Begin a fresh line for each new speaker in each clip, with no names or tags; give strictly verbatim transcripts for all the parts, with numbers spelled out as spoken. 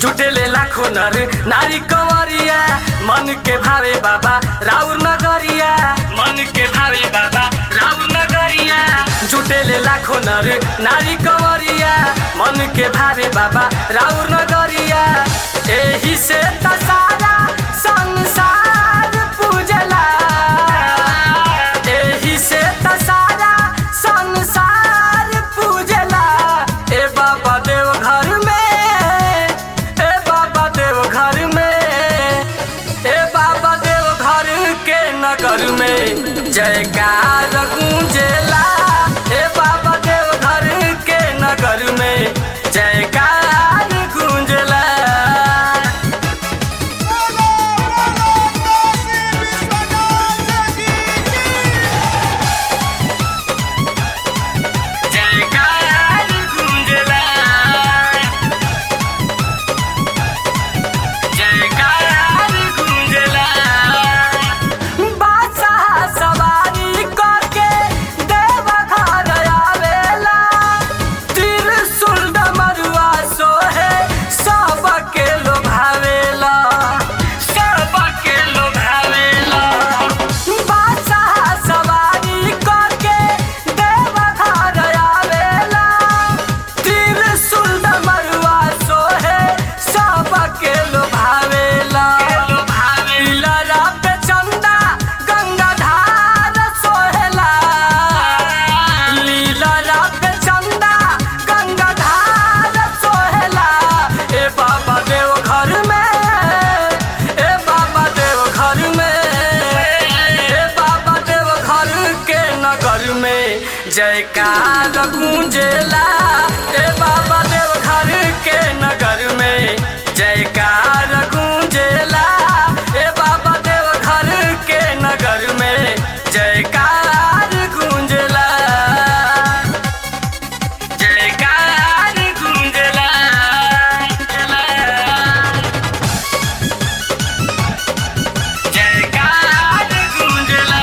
जुटेले लाखों नर नारी कंवरिया मन के भावे बाबा राउर नगरिया मन के भावे बाबा राउर नगरिया जुटेले लाखों नर नारी कंवरिया मन के भावे बाबा राउर नगरिया एही से त सारा संसार पूजला एही से त सारा संसार पूजला ए बाबा देव घर में ए बाबा देव घर में ए बाबा देव घर के नगर में जयकार गूंजेला ए बाबा देव घर के नगर में जयकार गूंजेला जयकार गूंजेला ए बाबा देव घर के नगर में जयकार गूंजेला ए बाबा देव घर के नगर में जयकार गूंजेला जयकार गूंजेला जयकार गूंजेला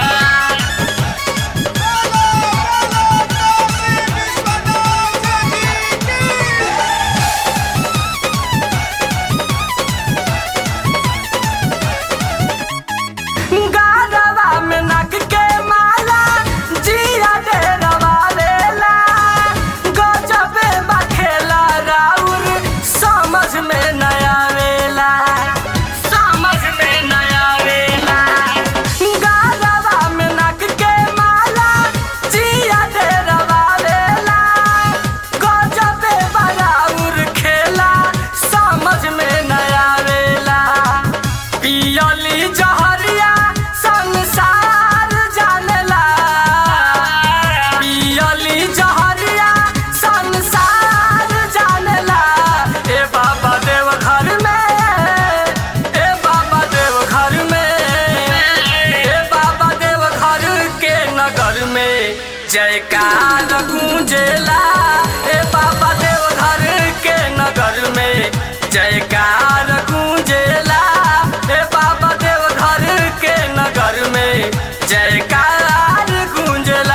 जयकार गूंजेला ए बाबा देव घर के नगर में जयकार गूंजेला ए बाबा देव घर के नगर में जयकार गूंजेला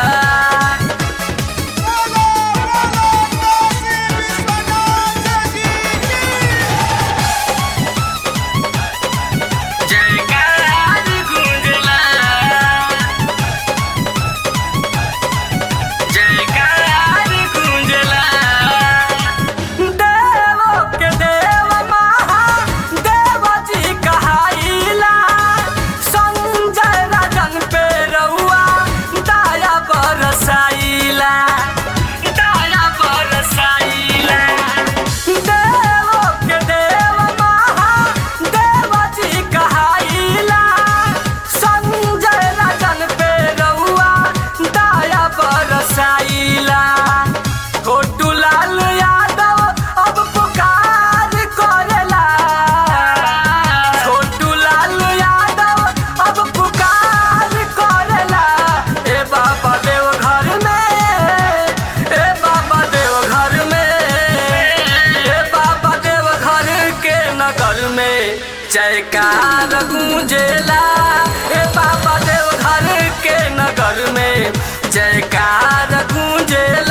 जयकार गूंजेला ए बाबा देव घर के नगर में जयकार गूंजेला।